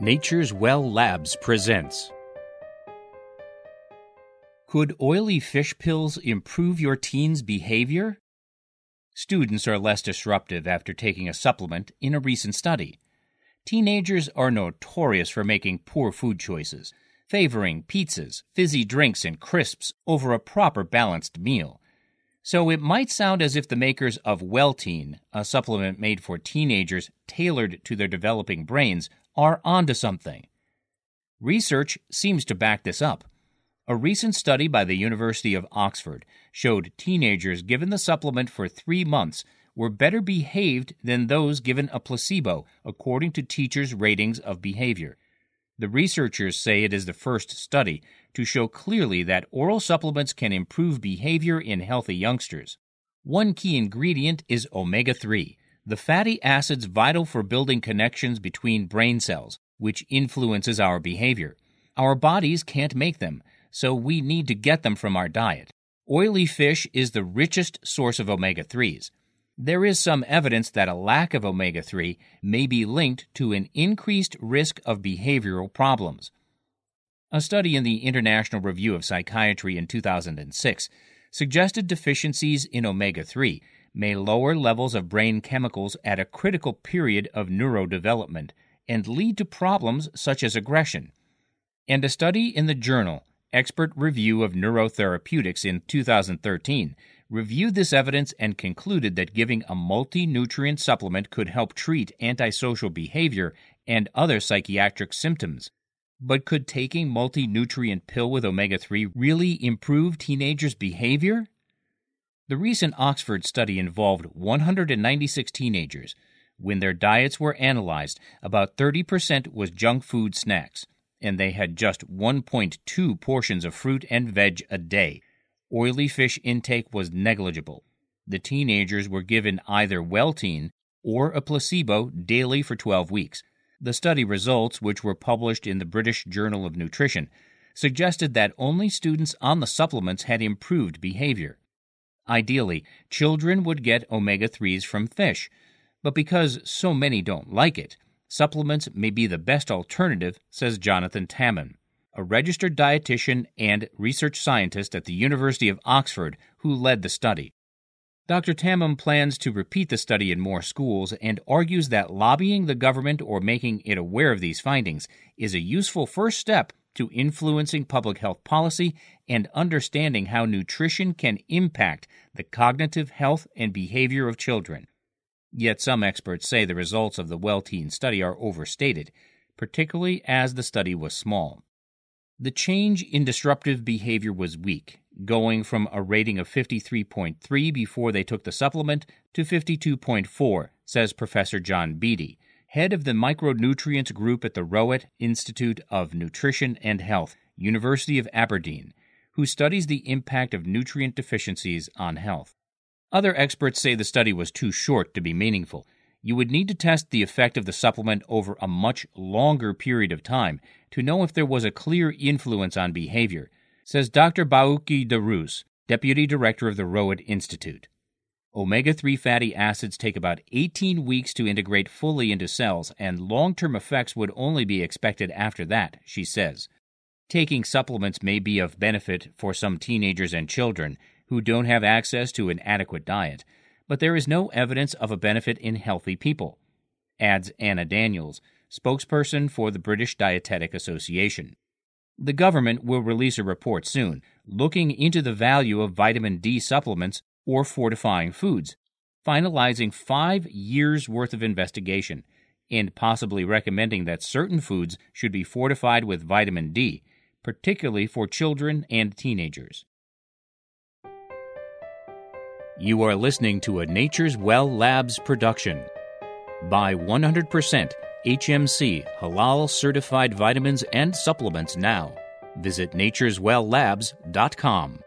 Nature's Well Labs presents. Could oily fish pills improve your teen's behavior? Students are less disruptive after taking a supplement in a recent study. Teenagers are notorious for making poor food choices, favoring pizzas, fizzy drinks, and crisps over a proper balanced meal. So it might sound as if the makers of Wellteen, a supplement made for teenagers tailored to their developing brains, are onto something. Research seems to back this up. A recent study by the University of Oxford showed teenagers given the supplement for 3 months were better behaved than those given a placebo, according to teachers' ratings of behavior. The researchers say it is the first study to show clearly that oral supplements can improve behavior in healthy youngsters. One key ingredient is omega-3, the fatty acids vital for building connections between brain cells, which influences our behavior. Our bodies can't make them, so we need to get them from our diet. Oily fish is the richest source of omega-3s. There is some evidence that a lack of omega-3 may be linked to an increased risk of behavioral problems. A study in the International Review of Psychiatry in 2006 suggested deficiencies in omega-3 may lower levels of brain chemicals at a critical period of neurodevelopment and lead to problems such as aggression. And a study in the journal Expert Review of Neurotherapeutics in 2013 reviewed this evidence and concluded that giving a multi-nutrient supplement could help treat antisocial behavior and other psychiatric symptoms. But could taking multi-nutrient pill with omega-3 really improve teenagers' behavior? The recent Oxford study involved 196 teenagers. When their diets were analyzed, about 30% was junk food snacks, and they had just 1.2 portions of fruit and veg a day. Oily fish intake was negligible. The teenagers were given either Wellteen or a placebo daily for 12 weeks. The study results, which were published in the British Journal of Nutrition, suggested that only students on the supplements had improved behavior. Ideally, children would get omega-3s from fish, but because so many don't like it, supplements may be the best alternative, says Jonathan Tamman, a registered dietitian and research scientist at the University of Oxford who led the study. Dr. Tamman plans to repeat the study in more schools and argues that lobbying the government or making it aware of these findings is a useful first step to influencing public health policy and understanding how nutrition can impact the cognitive health and behavior of children. Yet some experts say the results of the Wellteen study are overstated, particularly as the study was small. The change in disruptive behavior was weak, going from a rating of 53.3 before they took the supplement to 52.4, says Professor John Beattie, head of the micronutrients group at the Rowett Institute of Nutrition and Health, University of Aberdeen, who studies the impact of nutrient deficiencies on health. Other experts say the study was too short to be meaningful. You would need to test the effect of the supplement over a much longer period of time to know if there was a clear influence on behavior, says Dr. Bauke de Roos, Deputy Director of the Rowett Institute. Omega-3 fatty acids take about 18 weeks to integrate fully into cells, and long-term effects would only be expected after that, she says. Taking supplements may be of benefit for some teenagers and children who don't have access to an adequate diet, but there is no evidence of a benefit in healthy people, adds Anna Daniels, spokesperson for the British Dietetic Association. The government will release a report soon looking into the value of vitamin D supplements or fortifying foods, finalizing 5 years' worth of investigation, and possibly recommending that certain foods should be fortified with vitamin D, particularly for children and teenagers. You are listening to a Nature's Well Labs production. Buy 100% HMC Halal certified vitamins and supplements now. Visit natureswelllabs.com.